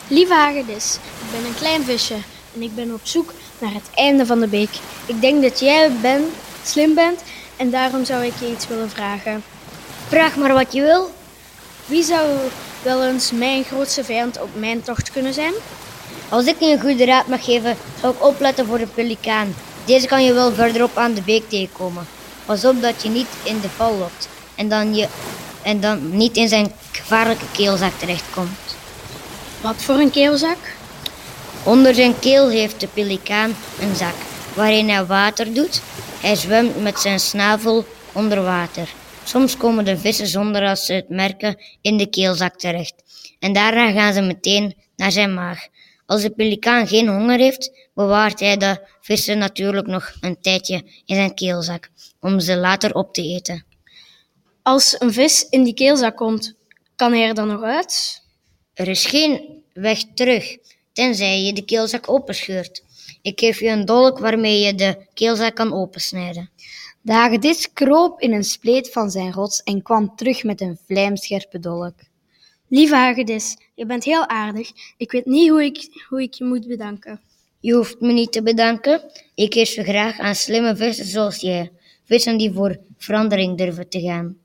Lieve hagedis, ik ben een klein visje en ik ben op zoek naar het einde van de beek. Ik denk dat jij slim bent en daarom zou ik je iets willen vragen. Vraag maar wat je wil. Wie zou wel eens mijn grootste vijand op mijn tocht kunnen zijn? Als ik je een goede raad mag geven, zou ik opletten voor de pelikaan. Deze kan je wel verderop aan de beek tegenkomen. Pas op dat je niet in de val lopt en dan niet in zijn gevaarlijke keelzak terechtkomt. Wat voor een keelzak? Onder zijn keel heeft de pelikaan een zak waarin hij water doet. Hij zwemt met zijn snavel onder water. Soms komen de vissen zonder als ze het merken in de keelzak terecht. En daarna gaan ze meteen naar zijn maag. Als de pelikaan geen honger heeft, bewaart hij de vissen natuurlijk nog een tijdje in zijn keelzak om ze later op te eten. Als een vis in die keelzak komt, kan hij er dan nog uit? Er is geen weg terug, tenzij je de keelzak openscheurt. Ik geef je een dolk waarmee je de keelzak kan opensnijden. De hagedis kroop in een spleet van zijn rots en kwam terug met een vlijmscherpe dolk. Lieve hagedis, je bent heel aardig. Ik weet niet hoe ik je moet bedanken. Je hoeft me niet te bedanken. Ik geef je graag aan slimme vissen zoals jij. Vissen die voor verandering durven te gaan.